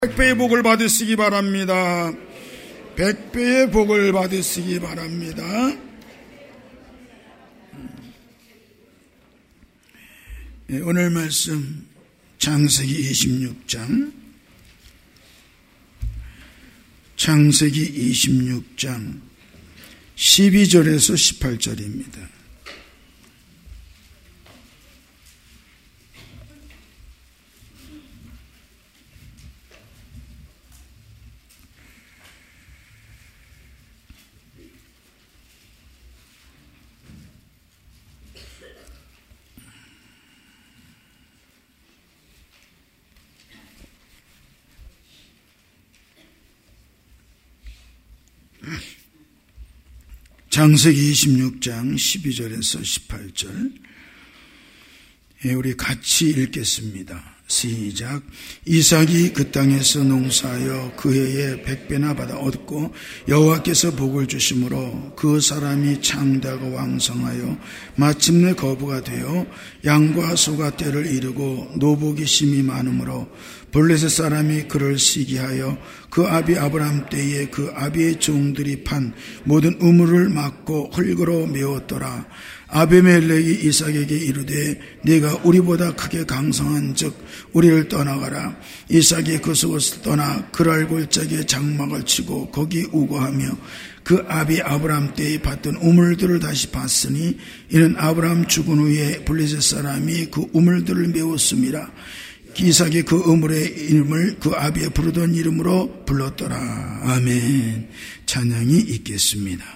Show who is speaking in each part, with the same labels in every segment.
Speaker 1: 100배의 복을 받으시기 바랍니다. 100배의 복을 받으시기 바랍니다. 오늘 말씀 창세기 26장 12절에서 18절입니다. 창세기 26장 12절에서 18절 우리 같이 읽겠습니다. 시작. 이삭이 그 땅에서 농사하여 그 해에 100배나 받아 얻고 여호와께서 복을 주심으로 그 사람이 창대하고 왕성하여 마침내 거부가 되어 양과 소가 때를 이루고 노복이 심히 많으므로 블레셋 사람이 그를 시기하여 그 아비 아브람 때에 그 아비의 종들이 판 모든 우물을 막고 흙으로 메웠더라. 아비멜렉이 이삭에게 이르되 네가 우리보다 크게 강성한 즉 우리를 떠나가라. 이삭이 그 속을 떠나 그랄 골짜기에 장막을 치고 거기 우거하며 그 아비 아브람 때에 봤던 우물들을 다시 봤으니 이는 아브람 죽은 후에 블레셋 사람이 그 우물들을 메웠음이라. 이삭이 그 우물의 이름을 그 아비의 부르던 이름으로 불렀더라. 아멘. 찬양이 있겠습니다.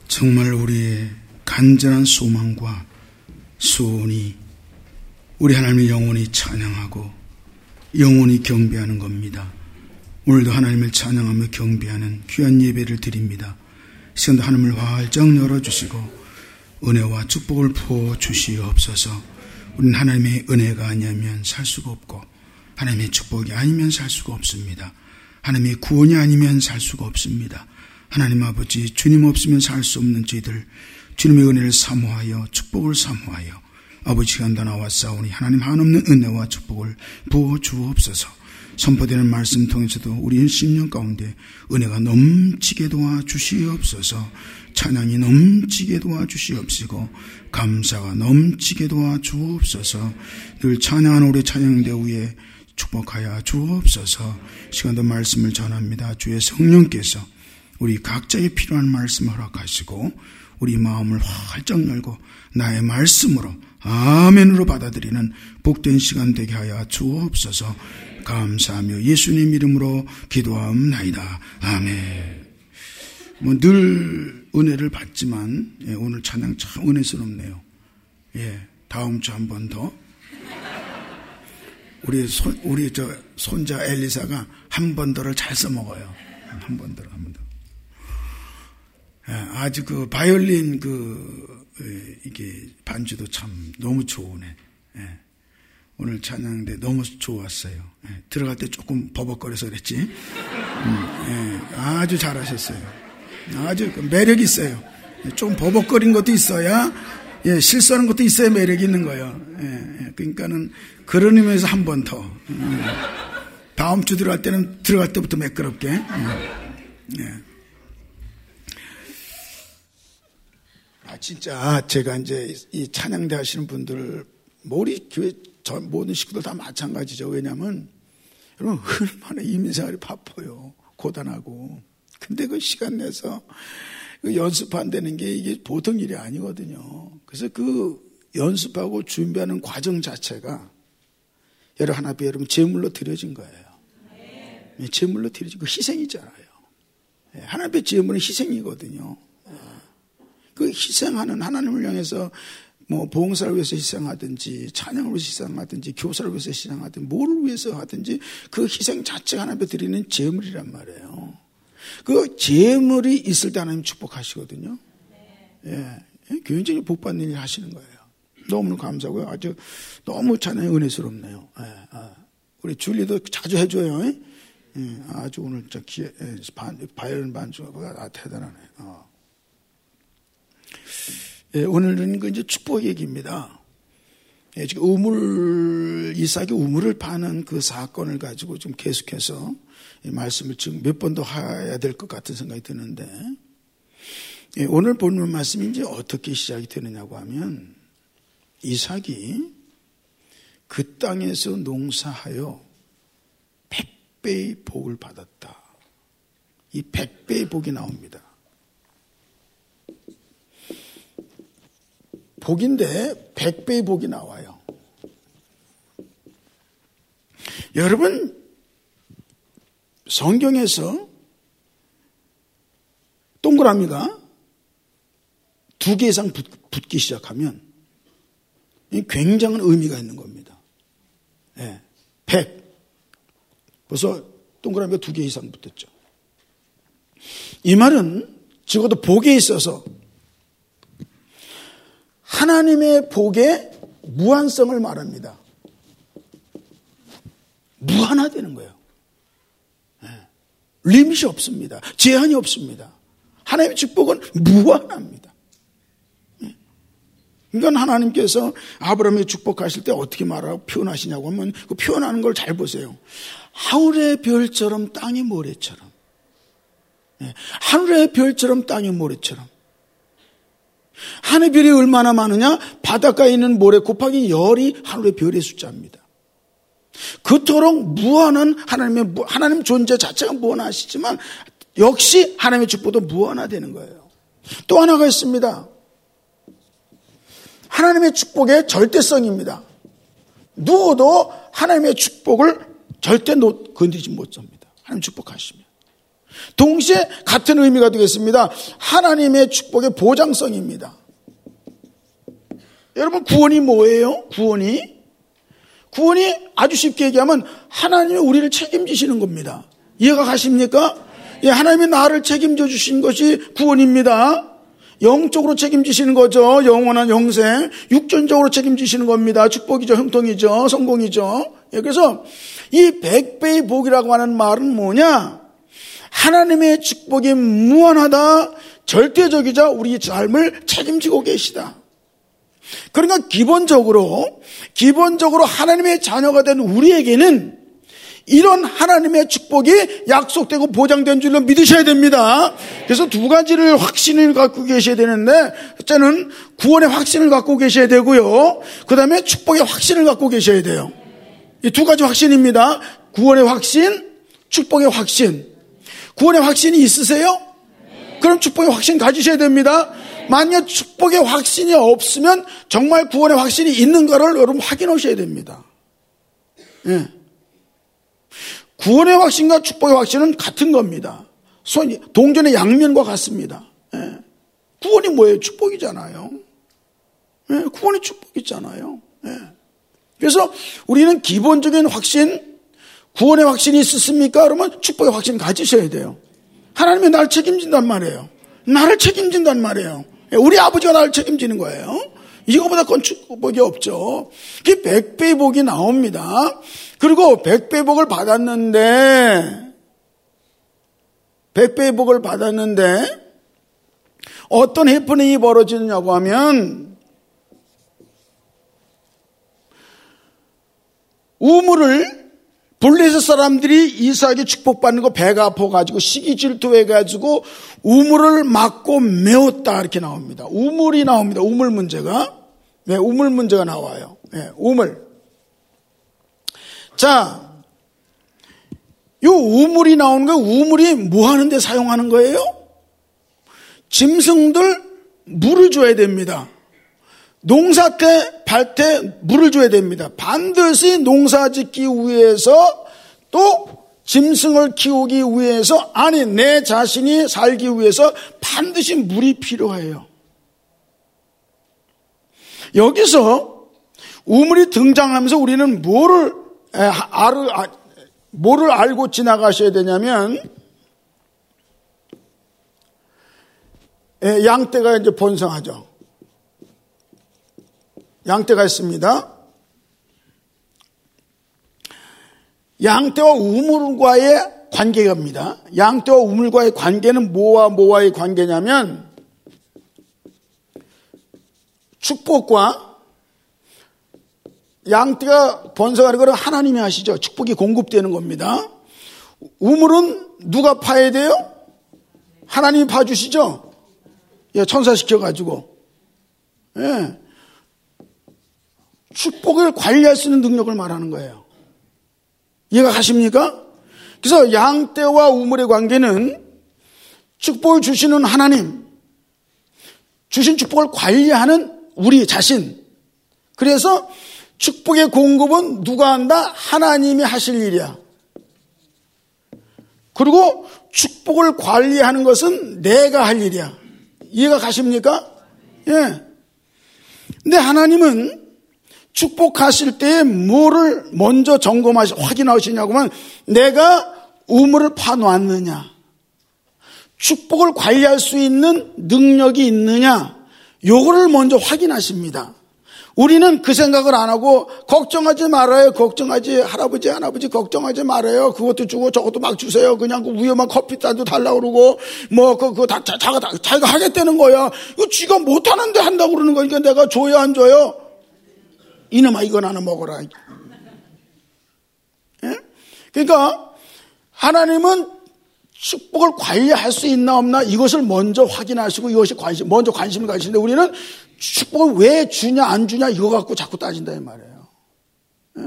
Speaker 1: 정말 우리의 간절한 소망과 소원이 우리 하나님을 영원히 찬양하고 영원히 경배하는 겁니다. 오늘도 하나님을 찬양하며 경배하는 귀한 예배를 드립니다. 시간도 하나님을 활짝 열어주시고 은혜와 축복을 부어주시옵소서. 우리는 하나님의 은혜가 아니면 살 수가 없고 하나님의 축복이 아니면 살 수가 없습니다. 하나님의 구원이 아니면 살 수가 없습니다. 하나님 아버지, 주님 없으면 살 수 없는 저희들 주님의 은혜를 사모하여 축복을 사모하여 아버지가 나와싸우니 하나님 한없는 은혜와 축복을 부어주옵소서. 선포되는 말씀 통해서도 우리 10년 가운데 은혜가 넘치게 도와주시옵소서. 찬양이 넘치게 도와주시옵시고 감사가 넘치게 도와주옵소서. 늘 찬양하는 우리 찬양대 위에 축복하여 주옵소서. 시간도 말씀을 전합니다. 주의 성령께서 우리 각자에 필요한 말씀을 허락하시고 우리 마음을 활짝 열고 나의 말씀으로 아멘으로 받아들이는 복된 시간 되게 하여 주옵소서. 감사하며 예수님 이름으로 기도하옵나이다. 아멘. 늘 은혜를 받지만 오늘 찬양 참 은혜스럽네요. 다음 주 한 번 더. 우리 손자 엘리사가 한 번 더를 잘 써먹어요. 한 번 더. 아주 그 바이올린 이게 반주도 참 너무 좋으네. 오늘 찬양인데 너무 좋았어요. 들어갈 때 조금 버벅거려서 그랬지. 아주 잘하셨어요. 아주 매력 있어요. 좀 버벅거린 것도 있어야, 실수하는 것도 있어야 매력이 있는 거예요. 그러니까는 그런 의미에서 한 번 더. 다음 주 들어갈 때는 들어갈 때부터 매끄럽게. 진짜 제가 이제 이 찬양대 하시는 분들, 우리 교회 모든 식구들 다 마찬가지죠. 왜냐하면 여러분 얼마나 이민생활이 바빠요. 고단하고. 근데 그 시간 내서 그 연습한다는 게 이게 보통 일이 아니거든요. 그래서 그 연습하고 준비하는 과정 자체가 여러분 제물로 드려진 거예요. 제물로 드려진 그 희생이잖아요. 하나님 앞에 제물은 희생이거든요. 그 희생하는 하나님을 향해서 봉사를 위해서 희생하든지 찬양을 위해서 희생하든지 교사를 위해서 희생하든지 뭐를 위해서 하든지 그 희생 자체가 하나님 앞에 드리는 제물이란 말이에요. 그 제물이 있을 때 하나님 축복하시거든요. 굉장히 복받는 일 하시는 거예요. 너무 감사하고요. 아주 너무 찬양이 은혜스럽네요. 우리 줄리도 자주 해줘요. 아주 오늘 바이올린 반주가 대단하네. 오늘은 이제 축복 얘기입니다. 지금 이삭이 우물을 파는 그 사건을 가지고 좀 계속해서 말씀을 지금 몇 번 더 해야 될 것 같은 생각이 드는데, 오늘 본문 말씀이 이제 어떻게 시작이 되느냐고 하면, 이삭이 그 땅에서 농사하여 100배의 복을 받았다. 이 100배의 복이 나옵니다. 복인데 100배의 복이 나와요. 여러분, 성경에서 동그라미가 2개 이상 붙기 시작하면 굉장한 의미가 있는 겁니다. 100. 벌써 동그라미가 2개 이상 붙었죠. 이 말은 적어도 복에 있어서 하나님의 복의 무한성을 말합니다. 무한화되는 거예요. 리밋이 없습니다. 제한이 없습니다. 하나님의 축복은 무한합니다. 그러니까 하나님께서 아브라함의 축복하실 때 어떻게 말하고 표현하시냐고 하면 그 표현하는 걸 잘 보세요. 하늘의 별처럼 땅의 모래처럼. 하늘의 별처럼 땅의 모래처럼. 하늘의 별이 얼마나 많으냐? 바닷가에 있는 모래 곱하기 열이 하늘의 별의 숫자입니다. 그토록 무한한 하나님 존재 자체가 무한하시지만 역시 하나님의 축복도 무한화되는 거예요. 또 하나가 있습니다. 하나님의 축복의 절대성입니다. 누구도 하나님의 축복을 절대 건드리지 못합니다. 하나님 축복하시면. 동시에 같은 의미가 되겠습니다. 하나님의 축복의 보장성입니다. 여러분, 구원이 뭐예요? 구원이 아주 쉽게 얘기하면 하나님이 우리를 책임지시는 겁니다. 이해가 가십니까? 예, 하나님이 나를 책임져 주신 것이 구원입니다. 영적으로 책임지시는 거죠. 영원한 영생. 육전적으로 책임지시는 겁니다. 축복이죠. 형통이죠. 성공이죠. 예, 그래서 이 100배의 복이라고 하는 말은 뭐냐? 하나님의 축복이 무한하다, 절대적이자 우리 삶을 책임지고 계시다. 그러니까 기본적으로 하나님의 자녀가 된 우리에게는 이런 하나님의 축복이 약속되고 보장된 줄로 믿으셔야 됩니다. 그래서 두 가지를 확신을 갖고 계셔야 되는데, 첫째는 구원의 확신을 갖고 계셔야 되고요, 그 다음에 축복의 확신을 갖고 계셔야 돼요. 이 두 가지 확신입니다. 구원의 확신, 축복의 확신. 구원의 확신이 있으세요? 그럼 축복의 확신 가지셔야 됩니다. 만약 축복의 확신이 없으면 정말 구원의 확신이 있는가를 여러분 확인하셔야 됩니다. 예. 구원의 확신과 축복의 확신은 같은 겁니다. 동전의 양면과 같습니다. 예. 구원이 뭐예요? 축복이잖아요. 예. 구원이 축복이잖아요. 예. 그래서 우리는 기본적인 확신, 구원의 확신이 있었습니까? 그러면 축복의 확신 가지셔야 돼요. 하나님이 나를 책임진단 말이에요. 나를 책임진단 말이에요. 우리 아버지가 나를 책임지는 거예요. 이거보다 큰 축복이 없죠. 그게 100배의 복이 나옵니다. 그리고 100배의 복을 받았는데 어떤 해프닝이 벌어지느냐고 하면, 우물을 블레셋 사람들이 이삭이 축복받는 거 배가 아파가지고 시기 질투해가지고 우물을 막고 메웠다, 이렇게 나옵니다. 우물이 나옵니다. 우물 문제가. 네, 우물 문제가 나와요. 네, 우물. 자, 요 우물이 나오는 거, 우물이 뭐 하는데 사용하는 거예요? 짐승들 물을 줘야 됩니다. 농사 때, 발 때 물을 줘야 됩니다. 반드시 농사 짓기 위해서, 또 짐승을 키우기 위해서, 아니 내 자신이 살기 위해서 반드시 물이 필요해요. 여기서 우물이 등장하면서 우리는 뭐를 알고 지나가셔야 되냐면, 양떼가 이제 번성하죠. 양떼가 있습니다. 양떼와 우물과의 관계입니다. 양떼와 우물과의 관계는 뭐와의 관계냐면, 축복과, 양떼가 번성하는 것은 하나님이 하시죠. 축복이 공급되는 겁니다. 우물은 누가 파야 돼요? 하나님이 파주시죠. 예, 천사시켜가지고. 예. 축복을 관리할 수 있는 능력을 말하는 거예요. 이해가 가십니까? 그래서 양떼와 우물의 관계는 축복을 주시는 하나님, 주신 축복을 관리하는 우리 자신. 그래서 축복의 공급은 누가 한다? 하나님이 하실 일이야. 그리고 축복을 관리하는 것은 내가 할 일이야. 이해가 가십니까? 예. 근데 하나님은 축복하실 때에 뭐를 먼저 확인하시냐고 하면, 내가 우물을 파놓았느냐, 축복을 관리할 수 있는 능력이 있느냐, 요거를 먼저 확인하십니다. 우리는 그 생각을 안 하고, 걱정하지 말아요. 할아버지 걱정하지 말아요. 그것도 주고 저것도 막 주세요. 그냥 그 위험한 커피잔도 달라고 그러고, 그거 다 자기가 하겠다는 거야. 이거 쥐가 못하는데 한다고 그러는 거니까 내가 줘요, 안 줘요? 이놈아, 이건 하나 먹어라. 예? 그러니까 하나님은 축복을 관리할 수 있나 없나 이것을 먼저 확인하시고, 이것이 먼저 관심을 가지시는데, 우리는 축복을 왜 주냐 안 주냐 이거 갖고 자꾸 따진다 이 말이에요. 예?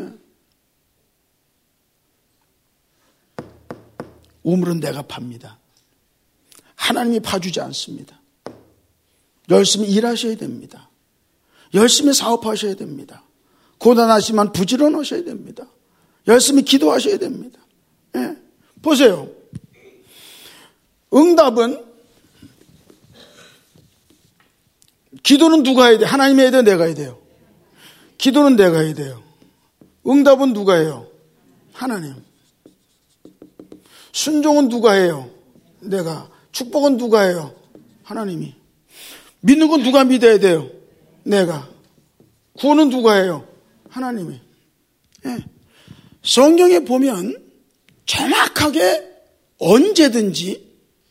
Speaker 1: 우물은 내가 팝니다. 하나님이 파주지 않습니다. 열심히 일하셔야 됩니다. 열심히 사업하셔야 됩니다. 고단하시면 부지런하셔야 됩니다. 열심히 기도하셔야 됩니다. 예. 보세요. 응답은 기도는 누가 해야 돼? 하나님이 해야 돼? 내가 해야 돼요? 기도는 내가 해야 돼요. 응답은 누가 해요? 하나님. 순종은 누가 해요? 내가. 축복은 누가 해요? 하나님이. 믿는 건 누가 믿어야 돼요? 내가. 구원은 누가 해요? 하나님이. 예. 성경에 보면 정확하게 언제든지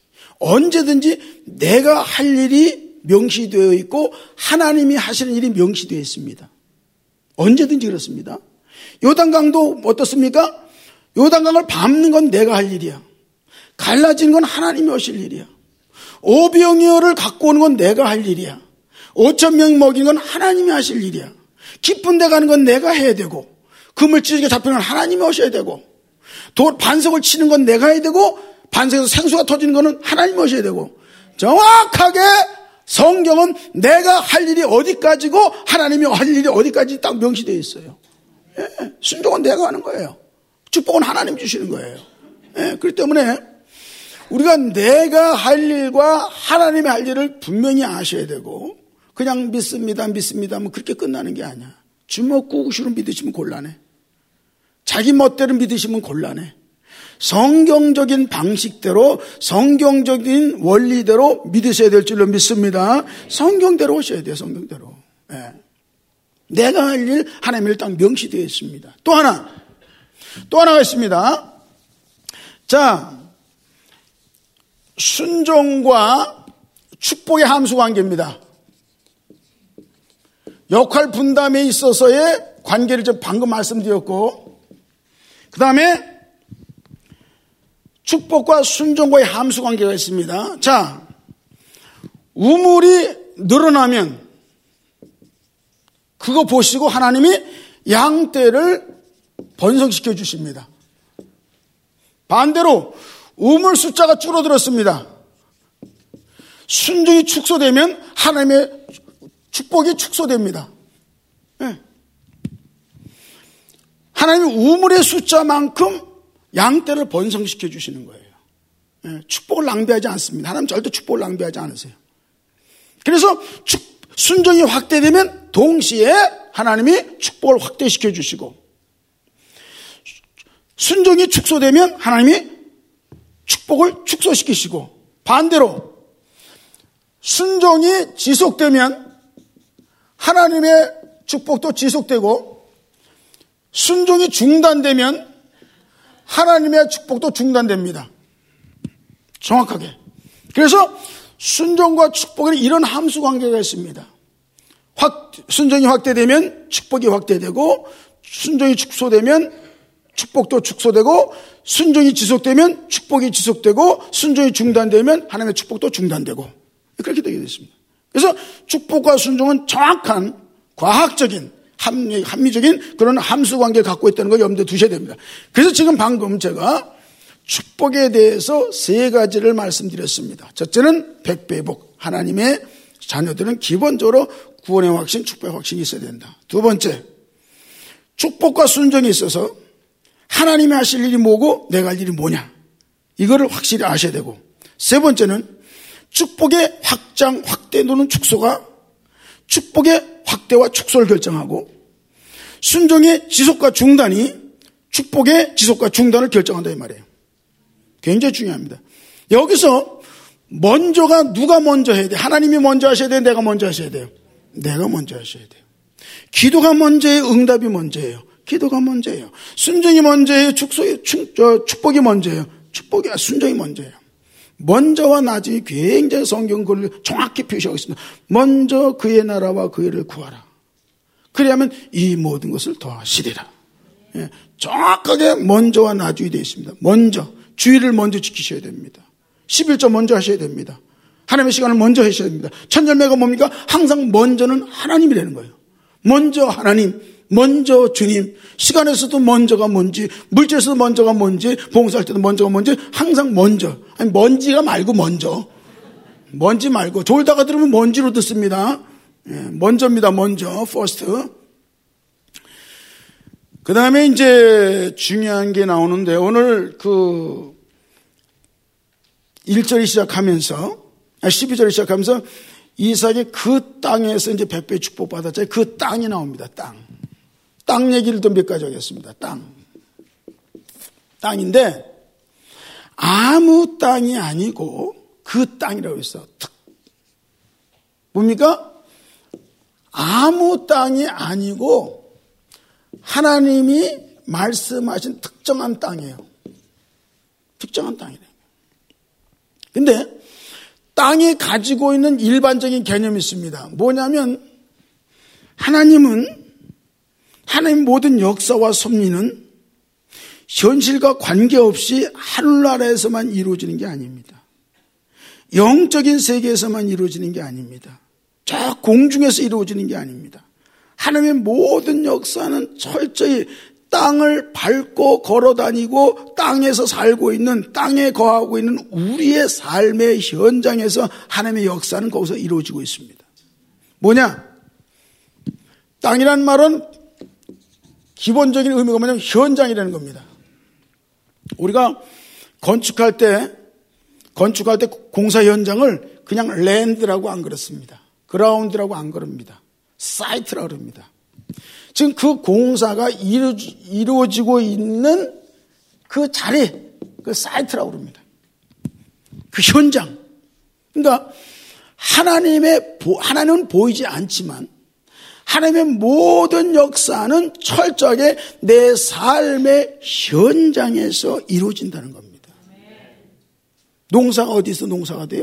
Speaker 1: 내가 할 일이 명시되어 있고 하나님이 하시는 일이 명시되어 있습니다. 언제든지 그렇습니다. 요단강도 어떻습니까? 요단강을 밟는 건 내가 할 일이야. 갈라지는 건 하나님이 하실 일이야. 오병이어를 갖고 오는 건 내가 할 일이야. 5,000명 먹이는 건 하나님이 하실 일이야. 깊은 데 가는 건 내가 해야 되고, 그물질에게 잡히는 건 하나님이 하셔야 되고, 반석을 치는 건 내가 해야 되고, 반석에서 생수가 터지는 거는 하나님이 하셔야 되고, 정확하게 성경은 내가 할 일이 어디까지고 하나님이 할 일이 어디까지 딱 명시되어 있어요. 예, 순종은 내가 하는 거예요. 축복은 하나님 주시는 거예요. 예, 그렇기 때문에 우리가 내가 할 일과 하나님이 할 일을 분명히 아셔야 되고, 그냥 믿습니다 하면 그렇게 끝나는 게 아니야. 주먹구구식으로 믿으시면 곤란해. 자기 멋대로 믿으시면 곤란해. 성경적인 방식대로, 성경적인 원리대로 믿으셔야 될 줄로 믿습니다. 성경대로 하셔야 돼요. 성경대로. 예. 내가 할 일 하나님의 일 딱 명시되어 있습니다. 또 하나가 있습니다. 자, 순종과 축복의 함수 관계입니다. 역할 분담에 있어서의 관계를 좀 방금 말씀드렸고, 그 다음에 축복과 순종과의 함수 관계가 있습니다. 자, 우물이 늘어나면 그거 보시고 하나님이 양떼를 번성시켜 주십니다. 반대로 우물 숫자가 줄어들었습니다. 순종이 축소되면 하나님의 축복이 축소됩니다. 네. 하나님이 우물의 숫자만큼 양떼를 번성시켜 주시는 거예요. 네. 축복을 낭비하지 않습니다. 하나님 절대 축복을 낭비하지 않으세요. 그래서 순종이 확대되면 동시에 하나님이 축복을 확대시켜 주시고, 순종이 축소되면 하나님이 축복을 축소시키시고, 반대로 순종이 지속되면 하나님의 축복도 지속되고, 순종이 중단되면 하나님의 축복도 중단됩니다. 정확하게. 그래서 순종과 축복에는 이런 함수 관계가 있습니다. 순종이 확대되면 축복이 확대되고, 순종이 축소되면 축복도 축소되고, 순종이 지속되면 축복이 지속되고, 순종이 중단되면 하나님의 축복도 중단되고, 그렇게 되게 됐습니다. 그래서 축복과 순종은 정확한 과학적인 합리적인 그런 함수 관계를 갖고 있다는 걸 염두에 두셔야 됩니다. 그래서 지금 방금 제가 축복에 대해서 세 가지를 말씀드렸습니다. 첫째는 백배복, 하나님의 자녀들은 기본적으로 구원의 확신, 축복의 확신이 있어야 된다. 두 번째, 축복과 순종이 있어서 하나님이 하실 일이 뭐고 내가 할 일이 뭐냐, 이거를 확실히 아셔야 되고, 세 번째는 축복의 확장, 확대 또는 축소가 축복의 확대와 축소를 결정하고, 순종의 지속과 중단이 축복의 지속과 중단을 결정한다 이 말이에요. 굉장히 중요합니다. 여기서 먼저가 누가 먼저 해야 돼? 하나님이 먼저 하셔야 돼요? 내가 먼저 하셔야 돼요? 내가 먼저 하셔야 돼요. 기도가 먼저예요? 응답이 먼저예요? 기도가 먼저예요. 순종이 먼저예요? 축복이 먼저예요? 순종이 먼저예요. 먼저와 나중에 굉장히 성경 글을 정확히 표시하고 있습니다. 먼저 그의 나라와 그의 일을 구하라. 그래야면 이 모든 것을 더하시리라. 예, 정확하게 먼저와 나중이 되어 있습니다. 먼저, 주의를 먼저 지키셔야 됩니다. 11조 먼저 하셔야 됩니다. 하나님의 시간을 먼저 하셔야 됩니다. 첫 열매가 뭡니까? 항상 먼저는 하나님이 되는 거예요. 먼저 하나님, 먼저 주님, 시간에서도 먼저가 뭔지, 물질에서도 먼저가 뭔지, 봉사할 때도 먼저가 뭔지, 항상 먼저. 아니, 먼지가 말고 먼저. 먼지 말고. 졸다가 들으면 먼지로 듣습니다. 예, 먼저입니다. 먼저. first. 그 다음에 이제 중요한 게 나오는데, 오늘 1절이 시작하면서 12절이 시작하면서 이삭이 그 땅에서 이제 100배 축복받았잖아요. 그 땅이 나옵니다. 땅 얘기를 좀 몇 가지 하겠습니다. 땅인데 아무 땅이 아니고 그 땅이라고 했어. 뭡니까? 아무 땅이 아니고 하나님이 말씀하신 특정한 땅이에요. 특정한 땅이래요. 근데 땅이 가지고 있는 일반적인 개념이 있습니다. 뭐냐면 하나님 모든 역사와 섭리는 현실과 관계없이 하늘나라에서만 이루어지는 게 아닙니다. 영적인 세계에서만 이루어지는 게 아닙니다. 저 공중에서 이루어지는 게 아닙니다. 하나님의 모든 역사는 철저히 땅을 밟고 걸어다니고 땅에서 살고 있는, 땅에 거하고 있는 우리의 삶의 현장에서 하나님의 역사는 거기서 이루어지고 있습니다. 뭐냐? 땅이란 말은 기본적인 의미가 뭐냐면 현장이라는 겁니다. 우리가 건축할 때 공사 현장을 그냥 랜드라고 안 그렇습니다. 그라운드라고 안 그럽니다. 사이트라고 그럽니다. 지금 그 공사가 이루어지고 있는 그 자리, 그 사이트라고 그럽니다. 그 현장. 그러니까 하나님은 보이지 않지만 하나님의 모든 역사는 철저하게 내 삶의 현장에서 이루어진다는 겁니다. 농사가 어디서 농사가 돼요?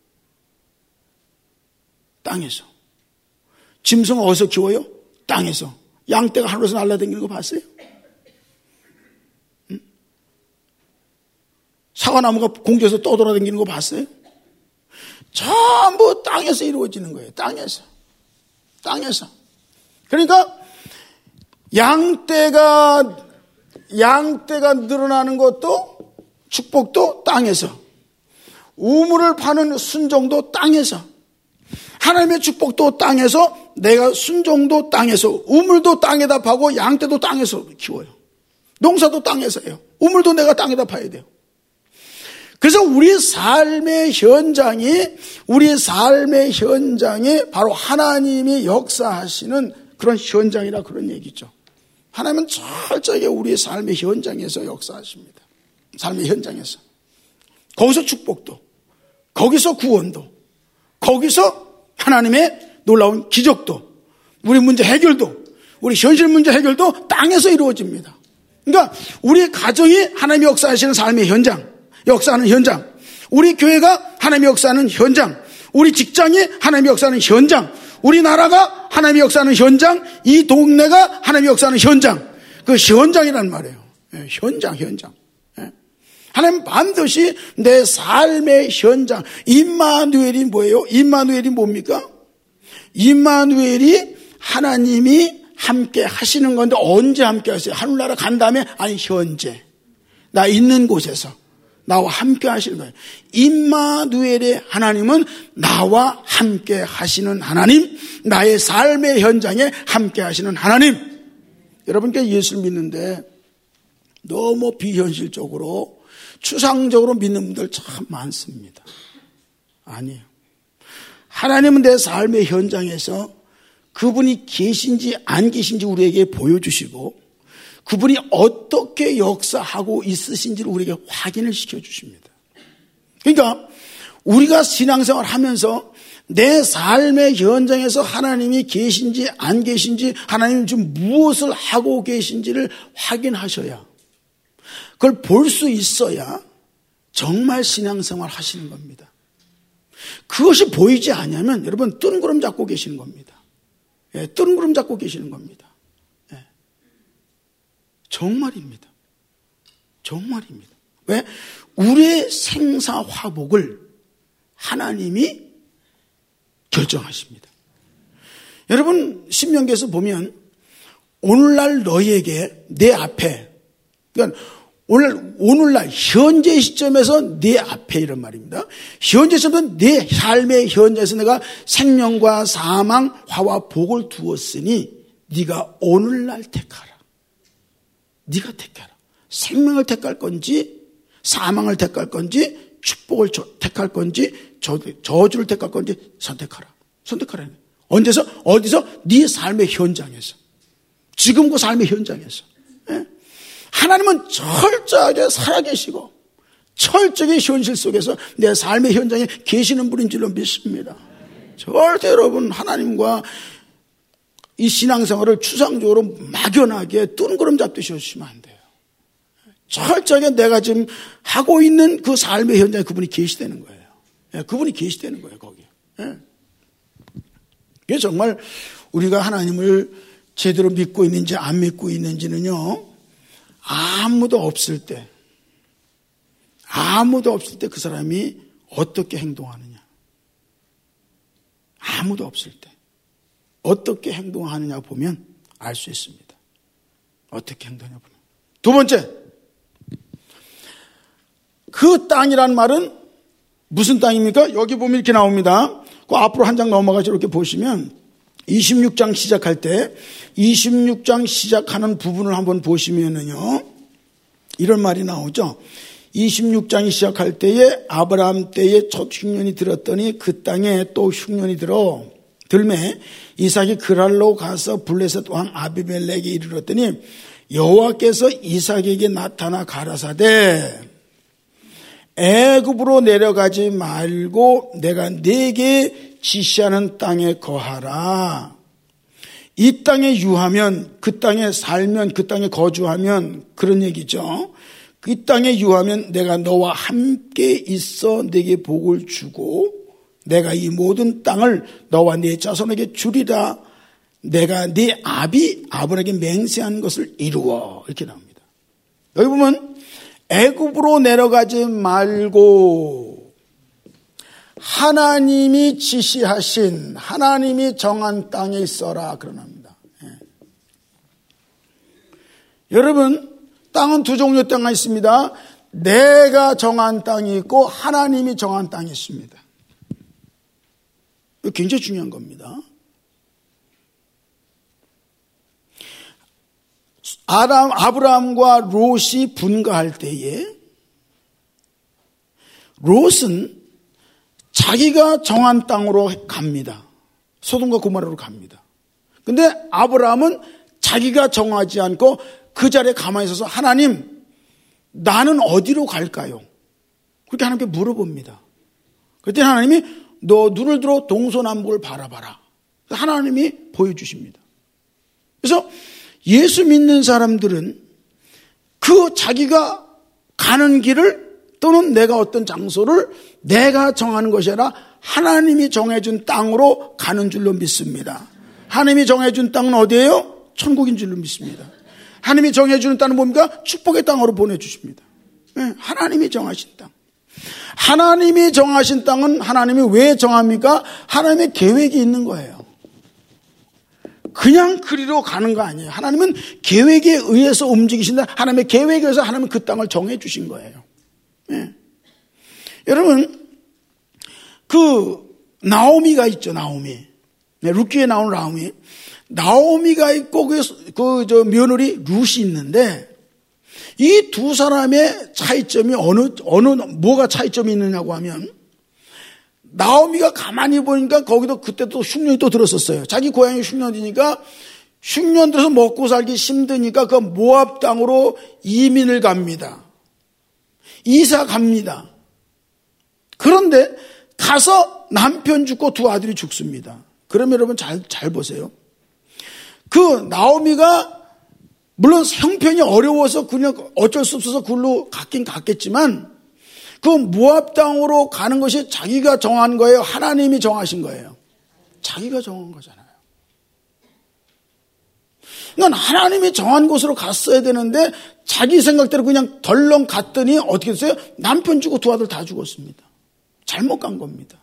Speaker 1: 땅에서. 짐승은 어디서 키워요? 땅에서. 양떼가 하늘에서 날아다니는 거 봤어요? 응? 사과나무가 공중에서 떠돌아다니는 거 봤어요? 전부 땅에서 이루어지는 거예요. 땅에서. 그러니까 양떼가 늘어나는 것도 축복도 땅에서, 우물을 파는 순종도 땅에서, 하나님의 축복도 땅에서, 내가 순종도 땅에서, 우물도 땅에다 파고 양떼도 땅에서 키워요. 농사도 땅에서 해요. 우물도 내가 땅에다 파야 돼요. 그래서 우리 삶의 현장이 바로 하나님이 역사하시는 그런 현장이라 그런 얘기죠. 하나님은 철저하게 우리의 삶의 현장에서 역사하십니다. 삶의 현장에서. 거기서 축복도, 거기서 구원도, 거기서 하나님의 놀라운 기적도, 우리 문제 해결도, 우리 현실 문제 해결도 땅에서 이루어집니다. 그러니까 우리 가정이 하나님의 역사하시는 삶의 현장, 역사하는 현장, 우리 교회가 하나님의 역사하는 현장, 우리 직장이 하나님의 역사하는 현장, 우리 나라가 하나님의 역사하는 현장, 이 동네가 하나님의 역사하는 현장, 그 현장이란 말이에요. 현장. 하나님 반드시 내 삶의 현장. 임마누엘이 뭐예요? 임마누엘이 뭡니까? 임마누엘이 하나님이 함께 하시는 건데 언제 함께 하세요? 하늘나라 간 다음에? 아니, 현재. 나 있는 곳에서 나와 함께 하시는 거예요. 임마누엘의 하나님은 나와 함께 하시는 하나님, 나의 삶의 현장에 함께 하시는 하나님. 여러분께 예수를 믿는데 너무 비현실적으로 추상적으로 믿는 분들 참 많습니다. 아니에요. 하나님은 내 삶의 현장에서 그분이 계신지 안 계신지 우리에게 보여주시고 그분이 어떻게 역사하고 있으신지를 우리에게 확인을 시켜주십니다. 그러니까 우리가 신앙생활을 하면서 내 삶의 현장에서 하나님이 계신지 안 계신지, 하나님이 지금 무엇을 하고 계신지를 확인하셔야, 그걸 볼 수 있어야 정말 신앙생활 하시는 겁니다. 그것이 보이지 않으면 여러분 뜬구름 잡고 계시는 겁니다. 뜬구름 잡고 계시는 겁니다. 정말입니다. 왜? 우리의 생사화복을 하나님이 결정하십니다. 여러분 신명기에서 보면 오늘날 너희에게 내 앞에, 그러니까 오늘날 현재 시점에서 내 앞에 이런 말입니다. 현재 시점에서 내 삶의 현장에서 내가 생명과 사망, 화와 복을 두었으니 네가 오늘날 택하라. 네가 택하라. 생명을 택할 건지 사망을 택할 건지 축복을 택할 건지 저주를 택할 건지 선택하라. 언제서? 어디서? 네 삶의 현장에서. 지금 그 삶의 현장에서. 하나님은 철저하게 살아계시고 철저하게 현실 속에서 내 삶의 현장에 계시는 분인 줄로 믿습니다. 절대 여러분 하나님과 이 신앙생활을 추상적으로 막연하게 뜬구름 잡듯이 하시면 안 돼요. 철저하게 내가 지금 하고 있는 그 삶의 현장에 그분이 계시되는 거예요. 그분이 계시되는 거예요, 거기에. 이게 정말 우리가 하나님을 제대로 믿고 있는지 안 믿고 있는지는요, 아무도 없을 때 그 사람이 어떻게 행동하느냐. 아무도 없을 때 어떻게 행동하느냐 보면 알 수 있습니다. 어떻게 행동하냐 보면. 두 번째, 그 땅이란 말은 무슨 땅입니까? 여기 보면 이렇게 나옵니다. 그 앞으로 한 장 넘어가서 이렇게 보시면 26장 시작할 때 26장 시작하는 부분을 한번 보시면은요, 이런 말이 나오죠. 26장이 시작할 때에 아브라함 때에 첫 흉년이 들었더니 그 땅에 또 흉년이 들매 이삭이 그랄로 가서 블레셋 왕 아비멜렉에 이르렀더니 여호와께서 이삭에게 나타나 가라사대 애굽으로 내려가지 말고 내가 네게 지시하는 땅에 거하라. 이 땅에 유하면, 그 땅에 살면, 그 땅에 거주하면, 그런 얘기죠. 이 땅에 유하면 내가 너와 함께 있어 네게 복을 주고 내가 이 모든 땅을 너와 네 자손에게 주리라. 내가 네 아버지에게 맹세한 것을 이루어. 이렇게 나옵니다. 여기 보면 애굽으로 내려가지 말고 하나님이 지시하신, 하나님이 정한 땅에 있어라 그러랍니다. 여러분, 땅은 두 종류의 땅이 있습니다. 내가 정한 땅이 있고 하나님이 정한 땅이 있습니다. 이거 굉장히 중요한 겁니다. 아브라함과 롯이 분가할 때에 롯은 자기가 정한 땅으로 갑니다. 소돔과 고모라로 갑니다. 근데 아브라함은 자기가 정하지 않고 그 자리에 가만히 있어서 하나님, 나는 어디로 갈까요? 그렇게 하나님께 물어봅니다. 그때 하나님이 너 눈을 들어 동서남북을 바라봐라. 하나님이 보여주십니다. 그래서 예수 믿는 사람들은 그 자기가 가는 길을 또는 내가 어떤 장소를 내가 정하는 것이 아니라 하나님이 정해준 땅으로 가는 줄로 믿습니다. 하나님이 정해준 땅은 어디예요? 천국인 줄로 믿습니다. 하나님이 정해주는 땅은 뭡니까? 축복의 땅으로 보내주십니다. 하나님이 정하신 땅. 하나님이 정하신 땅은 하나님이 왜 정합니까? 하나님의 계획이 있는 거예요. 그냥 그리로 가는 거 아니에요. 하나님은 계획에 의해서 움직이신다. 하나님의 계획에 의해서 하나님은 그 땅을 정해 주신 거예요. 여러분, 그 나오미가 있죠. 나오미. 룻기에 나온 나오미. 나오미가 있고 그 며느리 룻이 있는데 이 두 사람의 차이점이 뭐가 차이점이 있느냐고 하면 나오미가 가만히 보니까 거기도 그때도 흉년이 또 들었었어요. 자기 고향이 흉년이니까 흉년 들어서 먹고 살기 힘드니까 그 모압 땅으로 이민을 갑니다. 이사 갑니다. 그런데 가서 남편 죽고 두 아들이 죽습니다. 그러면 여러분 잘 보세요. 그 나오미가 물론 형편이 어려워서 그냥 어쩔 수 없어서 그걸로 갔긴 갔겠지만 그 모압 땅으로 가는 것이 자기가 정한 거예요? 하나님이 정하신 거예요? 자기가 정한 거잖아요. 그러니까 하나님이 정한 곳으로 갔어야 되는데 자기 생각대로 그냥 덜렁 갔더니 어떻게 됐어요? 남편 죽고 두 아들 다 죽었습니다. 잘못 간 겁니다.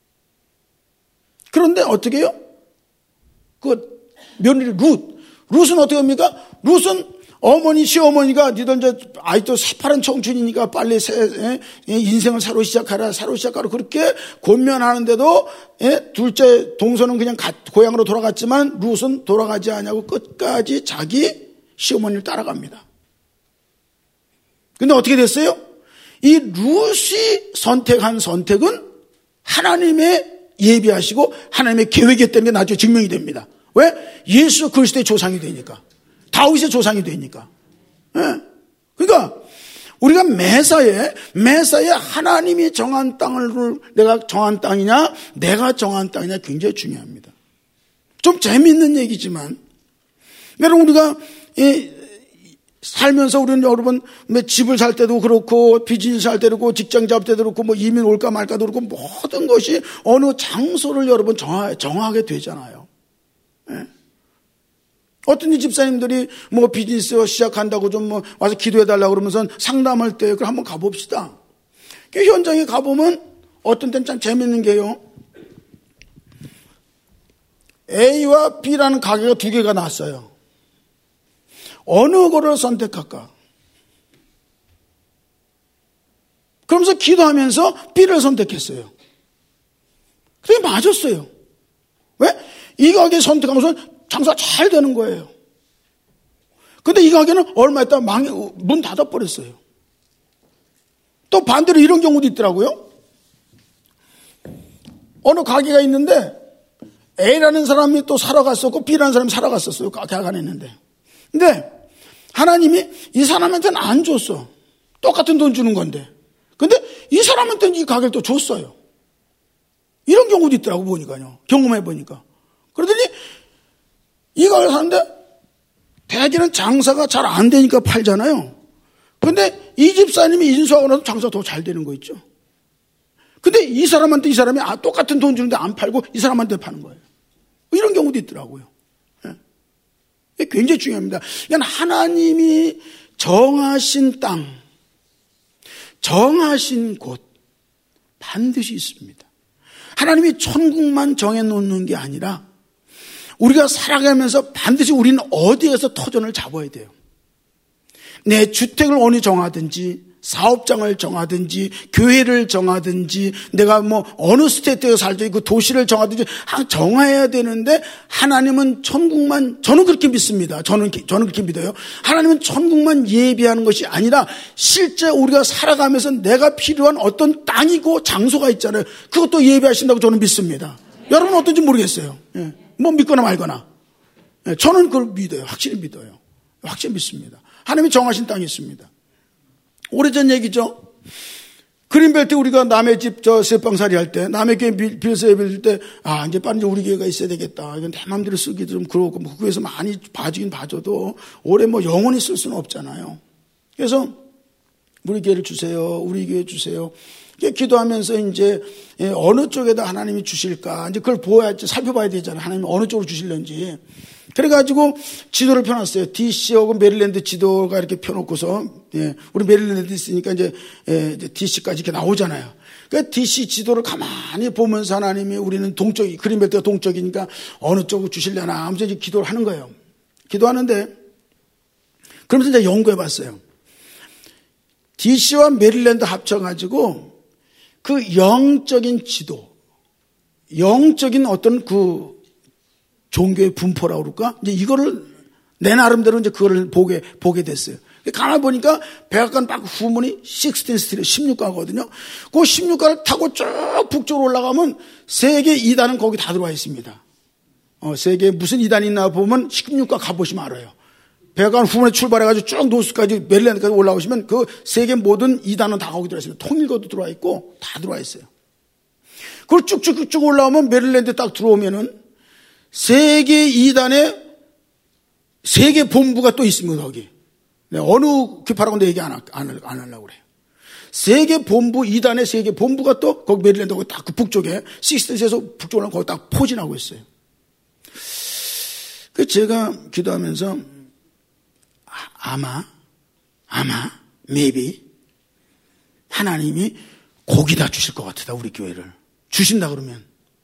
Speaker 1: 그런데 어떻게 해요? 그 며느리 룻은 어떻게 합니까? 룻은 시어머니가 니들 이제 아이도 새파란 청춘이니까 빨리 인생을 새로 시작하라 그렇게 권면하는데도 둘째 동서는 그냥 고향으로 돌아갔지만 룻은 돌아가지 않냐고 끝까지 자기 시어머니를 따라갑니다. 근데 어떻게 됐어요? 이 룻이 선택한 선택은 하나님의 예비하시고 하나님의 계획이었다는 게 나중에 증명이 됩니다. 왜? 예수 그리스도의 조상이 되니까. 다윗의 조상이 되니까. 예. 그러니까 우리가 매사에 하나님이 정한 땅을 내가 정한 땅이냐 내가 정한 땅이냐 굉장히 중요합니다. 좀 재미있는 얘기지만 여러분 우리가 살면서 우리는 여러분 집을 살 때도 그렇고 비즈니스 할 때도 그렇고 직장 잡을 때도 그렇고 뭐 이민 올까 말까도 그렇고 모든 것이 어느 장소를 여러분 정하게 되잖아요. 예. 어떤 집사님들이 뭐 비즈니스 시작한다고 좀 뭐 와서 기도해달라고 그러면서 상담할 때 그럼 한번 가봅시다. 그 현장에 가보면 어떤 때는 참 재밌는 게요. A와 B라는 가게가 두 개가 나왔어요. 어느 거를 선택할까? 그러면서 기도하면서 B를 선택했어요. 그게 맞았어요. 왜? 이 가게 선택하면서 장사가 잘 되는 거예요. 근데 이 가게는 얼마 있다 문 닫아버렸어요. 또 반대로 이런 경우도 있더라고요. 어느 가게가 있는데 A라는 사람이 또 사러 갔었고 B라는 사람이 사러 갔었어요. 계약 안 했는데. 근데 하나님이 이 사람한테는 안 줬어. 똑같은 돈 주는 건데. 근데 이 사람한테는 이 가게를 또 줬어요. 이런 경우도 있더라고 보니까요. 경험해 보니까. 그러더니 이 가게를 사는데 대개는 장사가 잘 안 되니까 팔잖아요. 근데 이 집사님이 인수하고 나서 장사가 더 잘 되는 거 있죠. 근데 이 사람이 똑같은 돈 주는데 안 팔고 이 사람한테 파는 거예요. 이런 경우도 있더라고요. 예. 굉장히 중요합니다. 그러니까 하나님이 정하신 땅, 정하신 곳 반드시 있습니다. 하나님이 천국만 정해놓는 게 아니라 우리가 살아가면서 반드시 우리는 어디에서 터전을 잡아야 돼요. 내 주택을 어느 정하든지 사업장을 정하든지 교회를 정하든지 내가 뭐 어느 스테이트에 살든지 그 도시를 정하든지 정해야 되는데 하나님은 천국만 저는 그렇게 믿습니다. 저는 그렇게 믿어요. 하나님은 천국만 예비하는 것이 아니라 실제 우리가 살아가면서 내가 필요한 어떤 땅이고 장소가 있잖아요. 그것도 예비하신다고 저는 믿습니다. 여러분은 어떤지 모르겠어요. 예. 뭐 믿거나 말거나. 예. 저는 그걸 믿어요. 확실히 믿어요. 확실히 믿습니다. 하나님이 정하신 땅이 있습니다. 오래전 얘기죠. 그린벨트 우리가 남의 집 새빵살이 할 때 남의 교회 빌서 예배를 때 이제 빨리 우리 교회가 있어야 되겠다. 이건 내 마음대로 쓰기도 좀 그렇고 뭐 그 교회에서 많이 봐주긴 봐줘도 오래 뭐 영원히 쓸 수는 없잖아요. 그래서 우리 교회를 주세요. 우리 교회 주세요. 기도하면서 이제 어느 쪽에다 하나님이 주실까 이제 그걸 보아야지 살펴봐야 되잖아요. 하나님이 어느 쪽으로 주실런지. 그래가지고 지도를 펴놨어요. DC하고 메릴랜드 지도가 이렇게 펴놓고서, 우리 메릴랜드 있으니까 이제 DC까지 이렇게 나오잖아요. 그러니까 DC 지도를 가만히 보면서 하나님이 우리는 그린벨트가 동쪽이니까 어느 쪽으로 주실려나 하면서 이제 기도를 하는 거예요. 기도하는데, 그러면서 이제 연구해 봤어요. DC와 메릴랜드 합쳐가지고 그 영적인 지도, 영적인 어떤 그 종교의 분포라고 그럴까? 이제 이거를 내 나름대로 이제 그거를 보게 됐어요. 가만히 보니까 백악관 딱 후문이 16 스트리트 16가거든요. 그 16가를 타고 쭉 북쪽으로 올라가면 세계 2단은 거기 다 들어와 있습니다. 세계에 무슨 2단이 있나 보면 16가 가보시면 알아요. 백악관 후문에 출발해가지고 쭉 노스까지 메릴랜드까지 올라오시면 그 세계 모든 2단은 다 거기 들어와 있습니다. 통일교도 들어와 있고 다 들어와 있어요. 그걸 쭉쭉 올라오면 메릴랜드 딱 들어오면은 세계 2단에 세계 본부가 또 있습니다, 거기. 어느 교파라고 얘기 안 하려고 그래요. 세계 본부 2단의 세계 본부가 또 거기 메릴랜드 거기 딱 그 북쪽에 식스에서 북쪽으로 거기 딱 포진하고 있어요. 그 제가 기도하면서 아마 maybe 하나님이 거기다 주실 것 같다 우리 교회를 주신다 그러면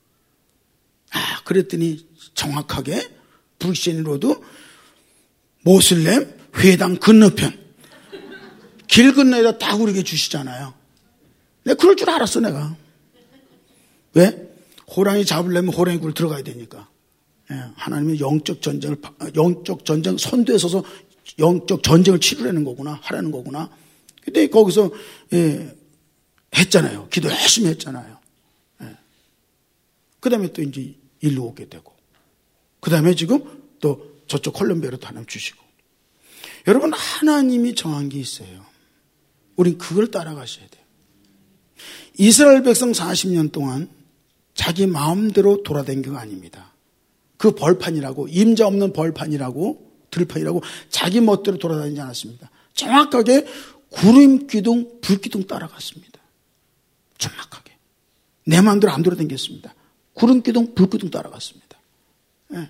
Speaker 1: 그랬더니 정확하게 브룩시앤 로드 모슬렘 회당 건너편 길 건너에다 딱 우리에게 주시잖아요. 내가 그럴 줄 알았어 내가. 왜? 호랑이 잡으려면 호랑이 굴 들어가야 되니까. 하나님이 영적 전쟁 선두에 서서 영적 전쟁을 치르려는 거구나 하라는 거구나. 근데 거기서 했잖아요. 기도 열심히 했잖아요. 그 다음에 또 이제 일로 오게 되고, 그 다음에 지금 또 저쪽 콜롬비아로 하나님 주시고. 여러분, 하나님이 정한 게 있어요. 우린 그걸 따라가셔야 돼요. 이스라엘 백성 40년 동안 자기 마음대로 돌아다닌 게 아닙니다. 그 벌판이라고, 임자 없는 벌판이라고, 들판이라고 자기 멋대로 돌아다니지 않았습니다. 정확하게 구름 기둥, 불 기둥 따라갔습니다. 정확하게. 내 마음대로 안 돌아다녔습니다. 구름 기둥, 불 기둥 따라갔습니다. 네.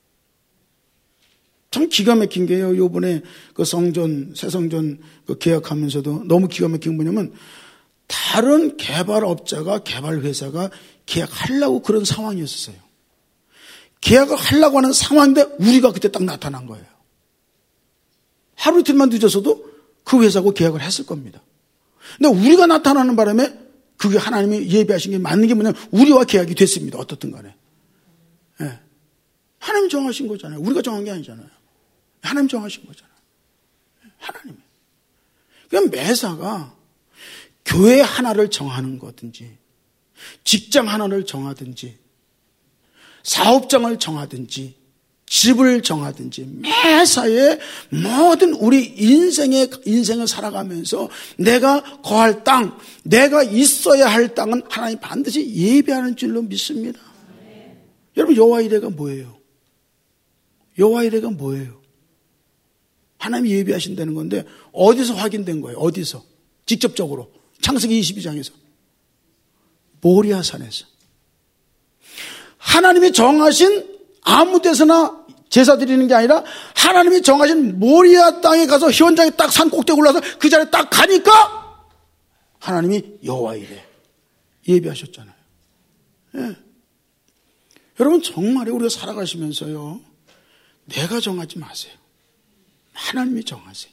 Speaker 1: 참 기가 막힌 게요. 요번에 그 성전, 새 성전 그 계약하면서도 너무 기가 막힌 게 뭐냐면, 다른 개발업자가, 개발회사가 계약하려고 그런 상황이었어요. 계약을 하려고 하는 상황인데 우리가 그때 딱 나타난 거예요. 하루 이틀만 늦어서도 그 회사하고 계약을 했을 겁니다. 근데 우리가 나타나는 바람에 그게 하나님이 예비하신 게 맞는 게 뭐냐면 우리와 계약이 됐습니다. 어떻든 간에. 네. 하나님이 정하신 거잖아요. 우리가 정한 게 아니잖아요. 하나님이 정하신 거잖아요. 하나님이. 그럼 매사가 교회 하나를 정하는 거든지, 직장 하나를 정하든지, 사업장을 정하든지, 집을 정하든지, 매사에 모든 우리 인생을 살아가면서 내가 거할 땅, 내가 있어야 할 땅은 하나님 반드시 예비하는 줄로 믿습니다. 여러분, 여호와 이레가 뭐예요? 여호와 이레가 뭐예요? 하나님이 예비하신다는 건데 어디서 확인된 거예요? 어디서? 직접적으로. 창세기 22장에서. 모리아산에서. 하나님이 정하신 아무 데서나 제사 드리는 게 아니라 하나님이 정하신 모리아 땅에 가서 현장에 딱 산 꼭대기 올라서 그 자리에 딱 가니까 하나님이 여호와 이레 예비하셨잖아요. 예. 여러분, 정말 우리가 살아가시면서요, 내가 정하지 마세요. 하나님이 정하세요.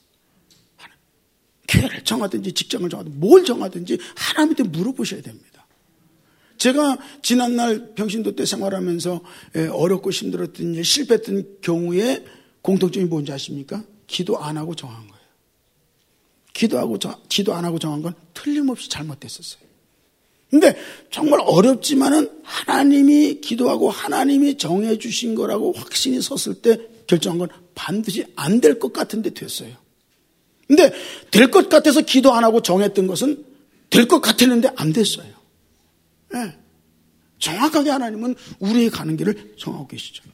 Speaker 1: 교회를 정하든지 직장을 정하든지 뭘 정하든지 하나님한테 물어보셔야 됩니다. 제가 지난날 병신도 때 생활하면서 어렵고 힘들었던 일, 실패했던 경우에 공통점이 뭔지 아십니까? 기도 안 하고 정한 거예요. 기도 안 하고 정한 건 틀림없이 잘못됐었어요. 근데 정말 어렵지만은 하나님이 기도하고 하나님이 정해 주신 거라고 확신이 섰을 때 결정한 건 반드시 안 될 것 같은데 됐어요. 근데 될 것 같아서 기도 안 하고 정했던 것은 될 것 같았는데 안 됐어요. 네. 정확하게 하나님은 우리의 가는 길을 정하고 계시죠.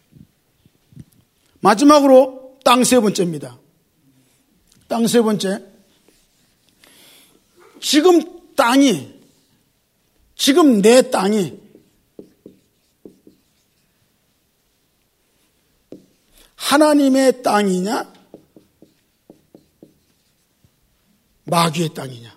Speaker 1: 마지막으로 땅 세 번째입니다. 땅 세 번째. 지금 내 땅이 하나님의 땅이냐 마귀의 땅이냐.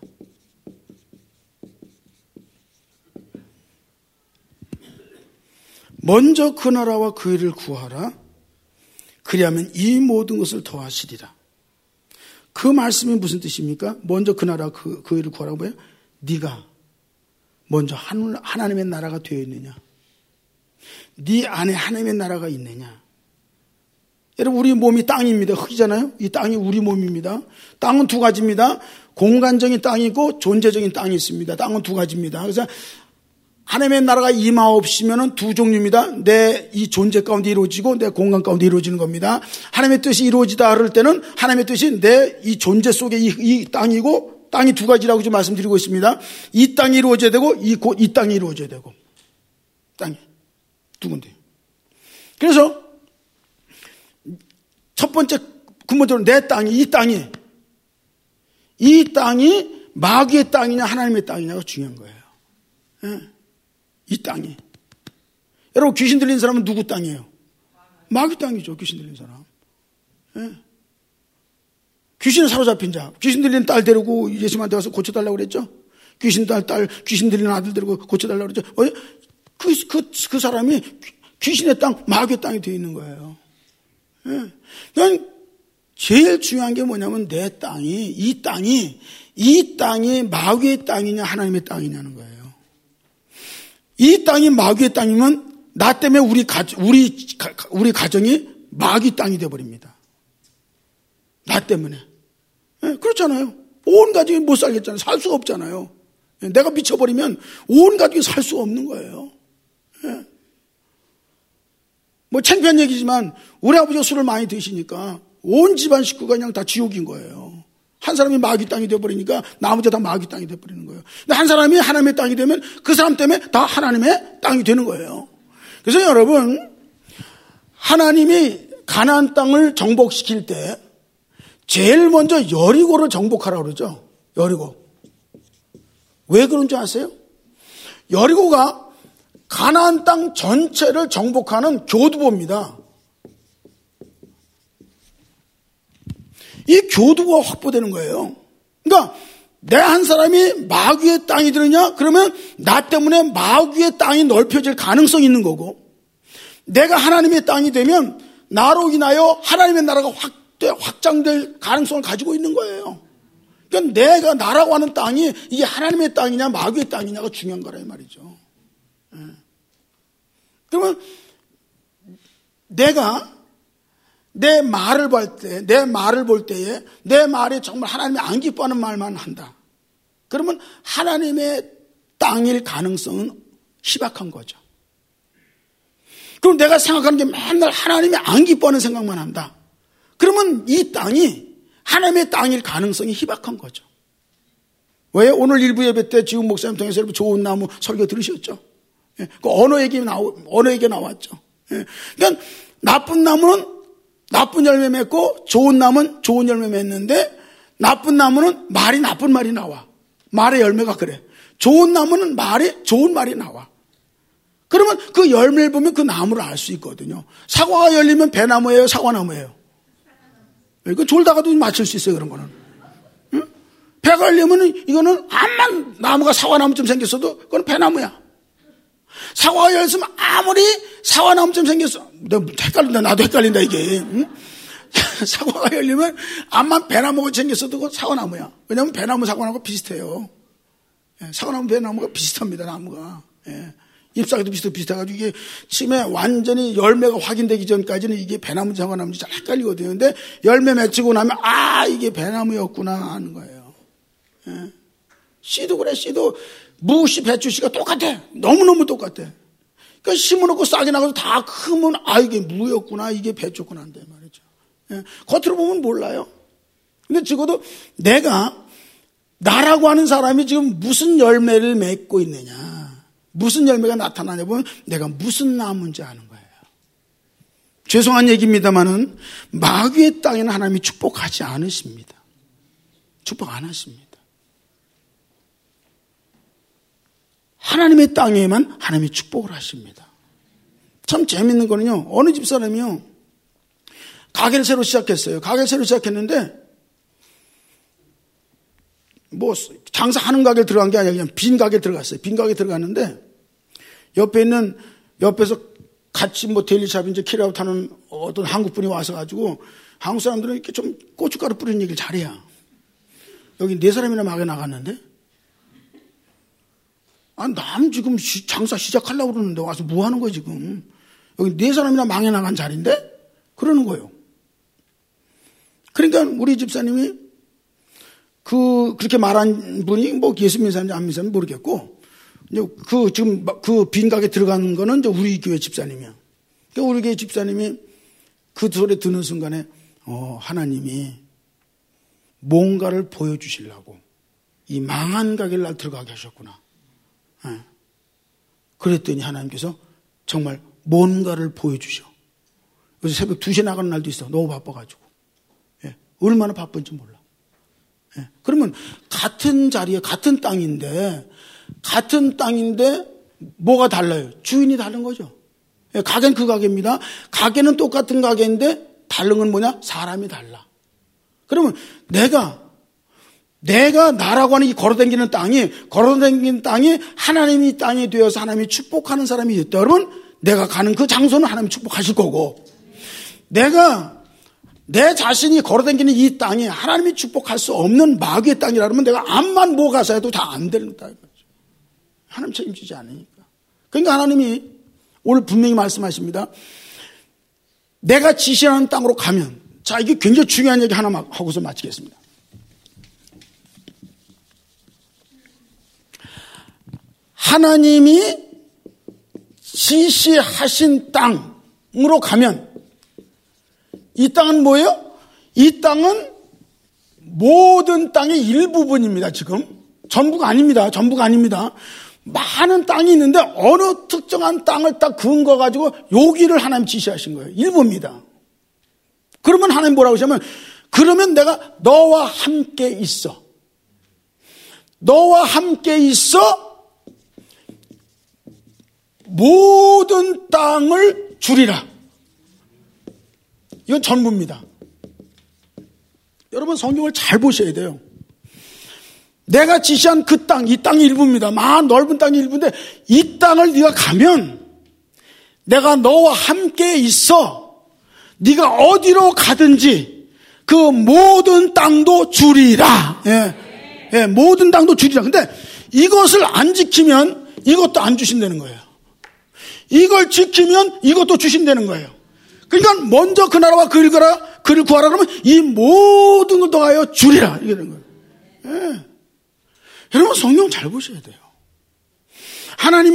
Speaker 1: 먼저 그 나라와 그 일을 구하라. 그리하면 이 모든 것을 더하시리라. 그 말씀이 무슨 뜻입니까? 먼저 그 나라 그 일을 구하라고 뭐예요? 네가 먼저 하나님의 나라가 되어 있느냐? 네 안에 하나님의 나라가 있느냐? 여러분, 우리 몸이 땅입니다. 흙이잖아요. 이 땅이 우리 몸입니다. 땅은 두 가지입니다. 공간적인 땅이 있고 존재적인 땅이 있습니다. 땅은 두 가지입니다. 그래서 하나님의 나라가 임하옵시면은 두 종류입니다. 내 이 존재 가운데 이루어지고 내 공간 가운데 이루어지는 겁니다. 하나님의 뜻이 이루어지다 그럴 때는 하나님의 뜻이 내 이 존재 속에 이 땅이고, 땅이 두 가지라고 지금 말씀드리고 있습니다. 이 땅이 이루어져야 되고 이 땅이 이루어져야 되고, 땅이 두 군데. 그래서 첫 번째 근본적으로 내 땅이 이 땅이 마귀의 땅이냐 하나님의 땅이냐가 중요한 거예요. 예. 이 땅이. 여러분, 귀신 들린 사람은 누구 땅이에요? 마귀 땅이죠. 귀신 들린 사람. 예. 귀신에 사로잡힌 자. 귀신 들린 딸 데리고 예수님한테 가서 고쳐달라고 그랬죠. 귀신 들린 아들 데리고 고쳐달라고 그랬죠. 그 사람이 귀신의 땅, 마귀의 땅이 되어 있는 거예요. 예. 그러니까 제일 중요한 게 뭐냐면 내 땅이, 이 땅이 마귀의 땅이냐 하나님의 땅이냐는 거예요. 이 땅이 마귀의 땅이면 나 때문에 우리 가정이 마귀 땅이 되어버립니다. 나 때문에. 네, 그렇잖아요. 온 가족이 못 살겠잖아요. 살 수가 없잖아요. 내가 미쳐버리면 온 가족이 살 수가 없는 거예요. 뭐 창피한 얘기지만 우리 아버지가 술을 많이 드시니까 온 집안 식구가 그냥 다 지옥인 거예요. 한 사람이 마귀 땅이 되어버리니까 나머지 다 마귀 땅이 되어버리는 거예요. 근데 한 사람이 하나님의 땅이 되면 그 사람 때문에 다 하나님의 땅이 되는 거예요. 그래서 여러분, 하나님이 가나안 땅을 정복시킬 때 제일 먼저 여리고를 정복하라고 그러죠. 여리고. 왜 그런 줄 아세요? 여리고가 가나안 땅 전체를 정복하는 교두보입니다. 이 교두보가 확보되는 거예요. 그러니까 내 한 사람이 마귀의 땅이 되느냐? 그러면 나 때문에 마귀의 땅이 넓혀질 가능성이 있는 거고, 내가 하나님의 땅이 되면 나로 인하여 하나님의 나라가 확장될 가능성을 가지고 있는 거예요. 그러니까 내가 나라고 하는 땅이 이게 하나님의 땅이냐 마귀의 땅이냐가 중요한 거라 이 말이죠. 그러면 내가 내 말을 볼 때에 내 말이 정말 하나님이 안 기뻐하는 말만 한다. 그러면 하나님의 땅일 가능성은 희박한 거죠. 그럼 내가 생각하는 게 맨날 하나님이 안 기뻐하는 생각만 한다. 그러면 이 땅이 하나님의 땅일 가능성이 희박한 거죠. 왜? 오늘 일부 예배 때 지훈 목사님 통해서 여러분 좋은 나무 설교 들으셨죠? 그 언어 얘기 나왔죠. 그러니까 나쁜 나무는 나쁜 열매 맺고 좋은 나무는 좋은 열매 맺는데, 나쁜 나무는 말이 나쁜 말이 나와. 말의 열매가 그래. 좋은 나무는 좋은 말이 나와. 그러면 그 열매를 보면 그 나무를 알 수 있거든요. 사과가 열리면 배나무예요, 사과나무예요? 이거 졸다가도 맞출 수 있어요, 그런 거는. 응? 배가 열리면 이거는 암만 나무가 사과나무쯤 생겼어도 그건 배나무야. 사과가 열렸으면 아무리 사과나무쯤 생겼어. 나도 헷갈린다, 이게. 응? 사과가 열리면 암만 배나무가 생겼어도 그건 사과나무야. 왜냐하면 배나무, 사과나무가 비슷해요. 사과나무, 배나무가 비슷합니다, 나무가. 잎사귀도 비슷해가지고 이게 처음에 완전히 열매가 확인되기 전까지는 이게 배나무, 사과나무인지 잘 헷갈리거든요. 근데 열매 맺히고 나면 이게 배나무였구나 하는 거예요. 씨도 그래. 씨도 무씨, 배추씨가 똑같아. 너무너무 똑같아. 그러니까 심어놓고 싹이 나가서 다 크면 이게 무였구나, 이게 배추구나 한단 말이죠. 겉으로 보면 몰라요. 근데 적어도 내가 나라고 하는 사람이 지금 무슨 열매를 맺고 있느냐, 무슨 열매가 나타나냐 보면 내가 무슨 나무인지 아는 거예요. 죄송한 얘기입니다만은 마귀의 땅에는 하나님이 축복하지 않으십니다. 축복 안 하십니다. 하나님의 땅에만 하나님이 축복을 하십니다. 참 재밌는 거는요, 어느 집사람이요, 가게를 새로 시작했어요. 가게를 새로 시작했는데 뭐 장사하는 가게에 들어간 게 아니라 그냥 빈 가게에 들어갔어요. 빈 가게에 들어갔는데 옆에서 같이 뭐 데일리샵 이제 캐리아웃 하는 어떤 한국 분이 와서 가지고, 한국 사람들은 이렇게 좀 고춧가루 뿌리는 얘기를 잘해요. 여기 4사람이나 막에 나갔는데, 남 지금 장사 시작하려고 그러는데 와서 뭐 하는 거야 지금. 여기 4사람이나 망해 나간 자리인데 그러는 거예요. 그러니까 우리 집사님이 그렇게 말한 분이 뭐 예수 믿는 사람인지 안 믿는 사람인지 모르겠고, 지금 그 빈 가게 들어가는 거는 이제 우리 교회 집사님이야. 그러니까 우리 교회 집사님이 그 소리 듣는 순간에 하나님이 뭔가를 보여주시려고 이 망한 가게를 날 들어가게 하셨구나. 그랬더니 하나님께서 정말 뭔가를 보여주셔. 그래서 새벽 2시에 나가는 날도 있어. 너무 바빠가지고. 얼마나 바쁜지 몰라. 그러면 같은 자리에 같은 땅인데 뭐가 달라요? 주인이 다른 거죠. 가게는 그 가게입니다. 가게는 똑같은 가게인데 다른 건 뭐냐? 사람이 달라. 그러면 내가 나라고 하는 이 걸어다니는 땅이 하나님이 땅이 되어서 하나님이 축복하는 사람이 됐다. 여러분, 내가 가는 그 장소는 하나님이 축복하실 거고, 내 자신이 걸어다니는 이 땅이 하나님이 축복할 수 없는 마귀의 땅이라 그러면 내가 암만 뭐 가서 해도 다 안 되는 땅이죠. 하나님 책임지지 않으니까. 그러니까 하나님이 오늘 분명히 말씀하십니다. 내가 지시하는 땅으로 가면, 자, 이게 굉장히 중요한 얘기 하나 하고서 마치겠습니다. 하나님이 지시하신 땅으로 가면 이 땅은 뭐예요? 이 땅은 모든 땅의 일부분입니다. 지금 전부가 아닙니다. 전부가 아닙니다. 많은 땅이 있는데 어느 특정한 땅을 딱 근거 가지고 여기를 하나님 지시하신 거예요. 일부입니다. 그러면 하나님 뭐라고 하시냐면 그러면 내가 너와 함께 있어. 너와 함께 있어 모든 땅을 주리라. 이건 전부입니다. 여러분 성경을 잘 보셔야 돼요. 내가 지시한 그 땅, 이 땅이 일부입니다. 만 넓은 땅이 일부인데 이 땅을 네가 가면 내가 너와 함께 있어. 네가 어디로 가든지 그 모든 땅도 주리라. 예, 모든 땅도 주리라. 근데 이것을 안 지키면 이것도 안 주신다는 거예요. 이걸 지키면 이것도 주신다는 거예요. 그러니까 먼저 그 나라와 그를 구하라 그러면 이 모든 걸 더하여 주리라. 이게 되는 거예요. 예. 여러분 성경 잘 보셔야 돼요. 하나님이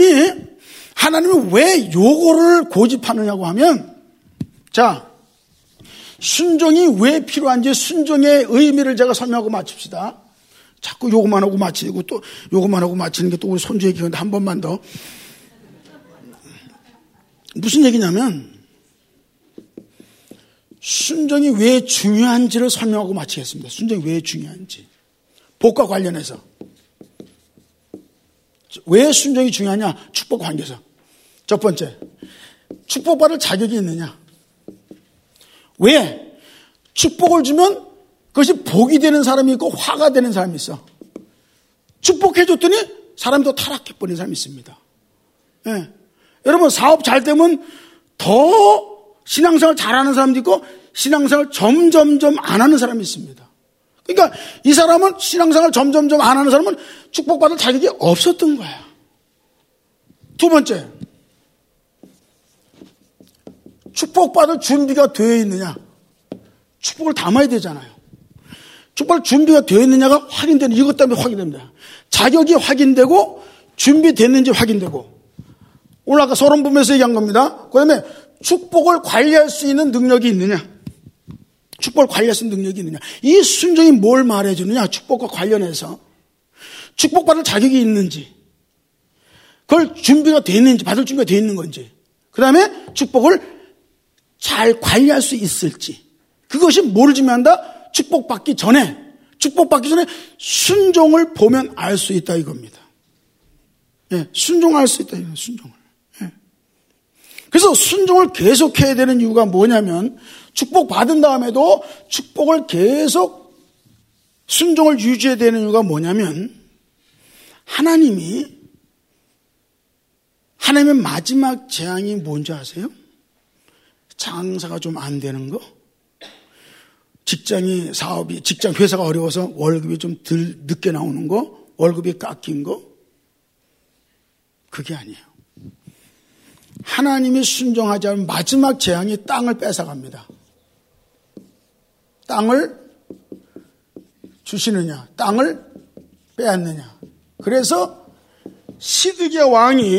Speaker 1: 왜 요거를 고집하느냐고 하면, 자, 순종이 왜 필요한지 순종의 의미를 제가 설명하고 마칩시다. 자꾸 요거만 하고 마치고 또 요거만 하고 마치는 게 또 우리 손주 얘기인데 한 번만 더. 무슨 얘기냐면 순종이 왜 중요한지를 설명하고 마치겠습니다. 순종이 왜 중요한지. 복과 관련해서. 왜 순종이 중요하냐? 축복 관계에서. 첫 번째, 축복받을 자격이 있느냐? 왜? 축복을 주면 그것이 복이 되는 사람이 있고 화가 되는 사람이 있어. 축복해줬더니 사람이 더 타락해버린 사람이 있습니다. 예. 여러분 사업 잘 되면 더 신앙생활 잘하는 사람도 있고 신앙생활 점점점 안 하는 사람이 있습니다. 그러니까 이 사람은 신앙생활 점점점 안 하는 사람은 축복받을 자격이 없었던 거야. 두 번째, 축복받을 준비가 되어 있느냐. 축복을 담아야 되잖아요. 축복받을 준비가 되어 있느냐가 확인되는, 이것 때문에 확인됩니다. 자격이 확인되고 준비됐는지 확인되고. 오늘 아까 서론 보면서 얘기한 겁니다. 그 다음에 축복을 관리할 수 있는 능력이 있느냐. 축복을 관리할 수 있는 능력이 있느냐. 이 순종이 뭘 말해주느냐. 축복과 관련해서. 축복받을 자격이 있는지. 그걸 준비가 되어 있는지, 받을 준비가 되어 있는 건지. 그 다음에 축복을 잘 관리할 수 있을지. 그것이 뭐를 증명한다? 축복받기 전에 순종을 보면 알 수 있다 이겁니다. 예, 순종할 수 있다, 순종을. 예. 그래서 순종을 계속해야 되는 이유가 뭐냐면, 축복받은 다음에도 축복을 계속 순종을 유지해야 되는 이유가 뭐냐면, 하나님의 마지막 재앙이 뭔지 아세요? 장사가 좀 안 되는 거? 회사가 어려워서 월급이 좀 덜 늦게 나오는 거? 월급이 깎인 거? 그게 아니에요. 하나님이 순종하지 않으면 마지막 재앙이 땅을 뺏어갑니다. 땅을 주시느냐, 땅을 빼앗느냐. 그래서 시드기야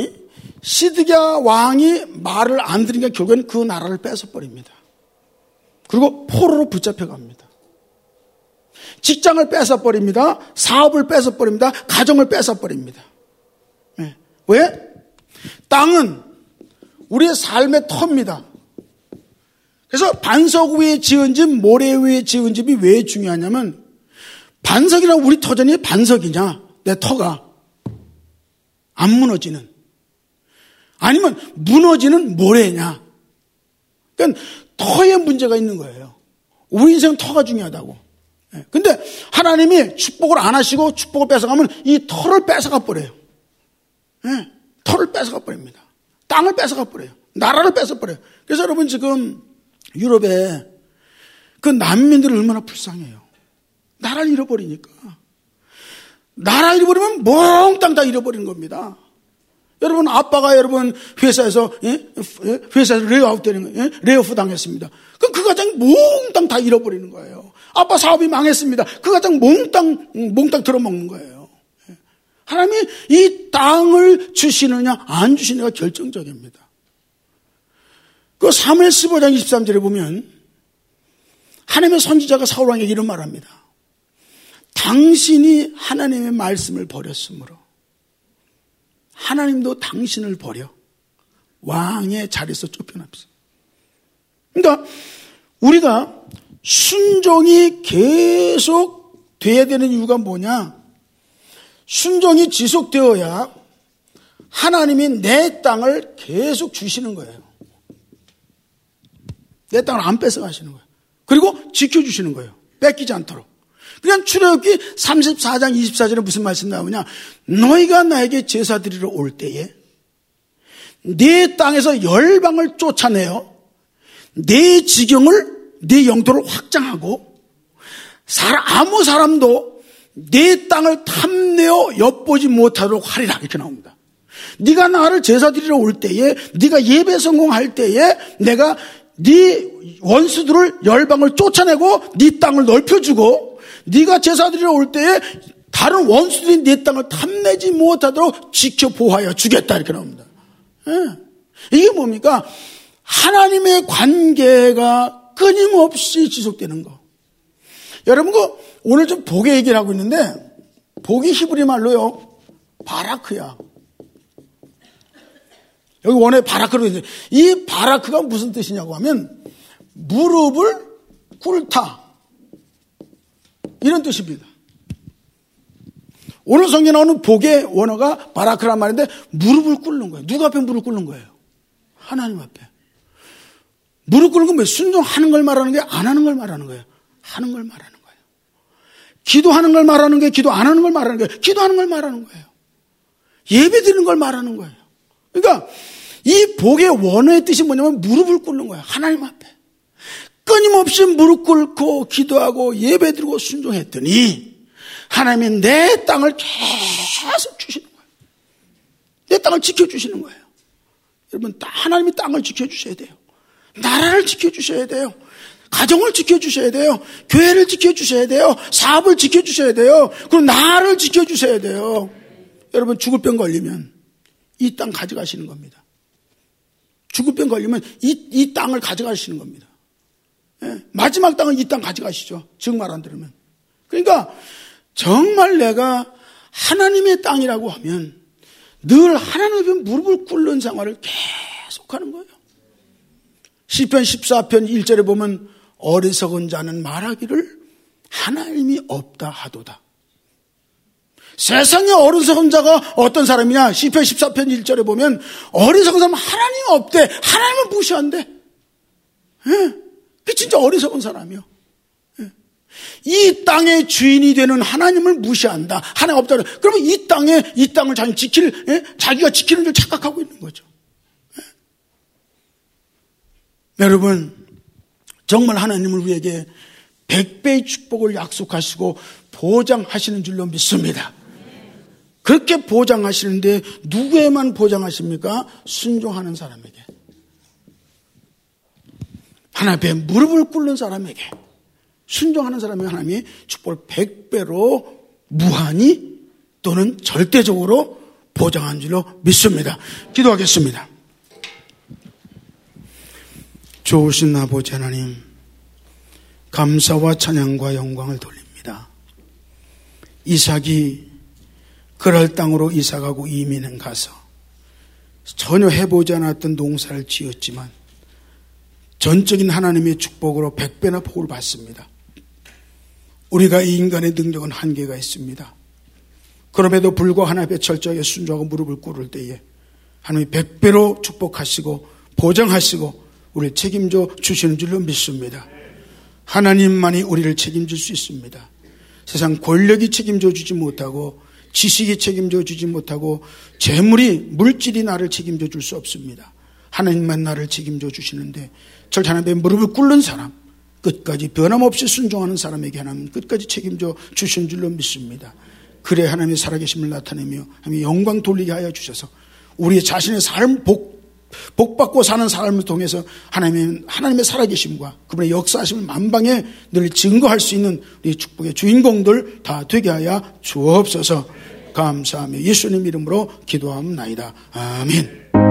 Speaker 1: 왕이 말을 안 들으니까 결국엔 그 나라를 뺏어버립니다. 그리고 포로로 붙잡혀갑니다. 직장을 뺏어버립니다. 사업을 뺏어버립니다. 가정을 뺏어버립니다. 네. 왜? 땅은 우리의 삶의 터입니다. 그래서 반석 위에 지은 집, 모래 위에 지은 집이 왜 중요하냐면, 반석이랑 우리 터전이 반석이냐, 내 터가 안 무너지는, 아니면 무너지는 모래냐. 그러니까 터에 문제가 있는 거예요. 우리 인생은 터가 중요하다고. 근데 하나님이 축복을 안 하시고 축복을 뺏어가면 이 터를 뺏어가 버려요. 터를 뺏어가 버립니다. 땅을 뺏어가 버려요. 나라를 뺏어 버려요. 그래서 여러분 지금 유럽에 그 난민들이 얼마나 불쌍해요. 나라를 잃어버리니까. 나라 잃어버리면 몽땅 다 잃어버리는 겁니다. 여러분 아빠가 여러분 회사에서 레이아웃 되는 거예요. 레이오프 당했습니다. 그럼 그 가정 몽땅 다 잃어버리는 거예요. 아빠 사업이 망했습니다. 그 가정 몽땅 들어먹는 거예요. 하나님이 이 땅을 주시느냐 안 주시느냐가 결정적입니다. 그 사무엘 15장 23절에 보면 하나님의 선지자가 사울왕에게 이런 말합니다. 당신이 하나님의 말씀을 버렸으므로 하나님도 당신을 버려 왕의 자리에서 쫓겨납니다. 그러니까 우리가 순종이 계속 돼야 되는 이유가 뭐냐? 순종이 지속되어야 하나님이 내 땅을 계속 주시는 거예요. 내 땅을 안 뺏어가시는 거예요. 그리고 지켜주시는 거예요. 뺏기지 않도록. 그냥 출애굽기 34장 24절에 무슨 말씀 나오냐? 너희가 나에게 제사 드리러 올 때에 네 땅에서 열방을 쫓아내어 네 지경을, 네 영토를 확장하고 아무 사람도 네 땅을 탐내어 엿보지 못하도록 하리라 이렇게 나옵니다. 네가 나를 제사 드리러 올 때에, 네가 예배 성공할 때에 내가 네 원수들을 열방을 쫓아내고 네 땅을 넓혀주고, 네가 제사 드리러 올 때에 다른 원수들이 네 땅을 탐내지 못하도록 지켜 보호하여 주겠다 이렇게 나옵니다. 이게 뭡니까? 하나님의 관계가 끊임없이 지속되는 거. 여러분, 오늘 좀 복의 얘기를 하고 있는데, 복이 히브리 말로요, 바라크야. 여기 원에 바라크로 있는데, 이 바라크가 무슨 뜻이냐고 하면, 무릎을 꿇다. 이런 뜻입니다. 오늘 성경에 나오는 복의 원어가 바라크란 말인데, 무릎을 꿇는 거예요. 누구 앞에 무릎 꿇는 거예요? 하나님 앞에. 무릎 꿇는 건 왜? 순종하는 걸 말하는 게 안 하는 걸 말하는 거예요. 하는 걸 말하는 거예요. 기도하는 걸 말하는 게 기도 안 하는 걸 말하는 거예요. 기도하는 걸 말하는 거예요. 예배 드리는 걸 말하는 거예요. 그러니까 이 복의 원어의 뜻이 뭐냐면 무릎을 꿇는 거예요. 하나님 앞에. 끊임없이 무릎 꿇고 기도하고 예배 드리고 순종했더니 하나님이 내 땅을 계속 주시는 거예요. 내 땅을 지켜주시는 거예요. 여러분, 하나님이 땅을 지켜주셔야 돼요. 나라를 지켜주셔야 돼요. 가정을 지켜주셔야 돼요. 교회를 지켜주셔야 돼요. 사업을 지켜주셔야 돼요. 그리고 나를 지켜주셔야 돼요. 여러분, 죽을 병 걸리면 이 땅 가져가시는 겁니다. 죽을 병 걸리면 이 땅을 가져가시는 겁니다. 예, 마지막 땅은 이 땅 가져가시죠. 즉 말 안 들으면. 그러니까 정말 내가 하나님의 땅이라고 하면 늘 하나님 앞에 무릎을 꿇는 생활을 계속하는 거예요. 시편 14편 1절에 보면 어리석은 자는 말하기를 하나님이 없다 하도다. 세상에 어리석은 자가 어떤 사람이냐? 시편 14편 1절에 보면 어리석은 사람은 하나님이 없대. 하나님을 무시한대. 그 진짜 어리석은 사람이요. 이 땅의 주인이 되는 하나님을 무시한다. 하나님 없다. 그러면 이 땅을 자기가 지키는 줄 착각하고 있는 거죠. 여러분, 정말 하나님은 우리에게 100배의 축복을 약속하시고 보장하시는 줄로 믿습니다. 그렇게 보장하시는데 누구에만 보장하십니까? 순종하는 사람에게. 하나님 앞에 무릎을 꿇는 사람에게, 순종하는 사람에게 하나님이 축복을 100배로 무한히 또는 절대적으로 보장한 줄로 믿습니다. 기도하겠습니다. 좋으신 아버지 하나님, 감사와 찬양과 영광을 돌립니다. 이삭이 그랄 땅으로 이사가고 이민은 가서 전혀 해보지 않았던 농사를 지었지만 전적인 하나님의 축복으로 100배나 복을 받습니다. 우리가 이 인간의 능력은 한계가 있습니다. 그럼에도 불구하고 하나님 앞에 철저하게 순종하고 무릎을 꿇을 때에 하나님이 100배로 축복하시고 보장하시고 우리를 책임져 주시는 줄로 믿습니다. 하나님만이 우리를 책임질 수 있습니다. 세상 권력이 책임져 주지 못하고 지식이 책임져 주지 못하고 재물이, 물질이 나를 책임져 줄 수 없습니다. 하나님만 나를 책임져 주시는데 절대 하나님의 무릎을 꿇는 사람, 끝까지 변함없이 순종하는 사람에게 하나님 끝까지 책임져 주신 줄로 믿습니다. 그래 하나님의 살아계심을 나타내며 하나님의 영광 돌리게 하여 주셔서 우리 자신의 삶 복받고 사는 삶을 통해서 하나님의 살아계심과 그분의 역사하심을 만방에 늘 증거할 수 있는 우리 축복의 주인공들 다 되게 하여 주옵소서. 감사하며 예수님 이름으로 기도하옵나이다. 아멘.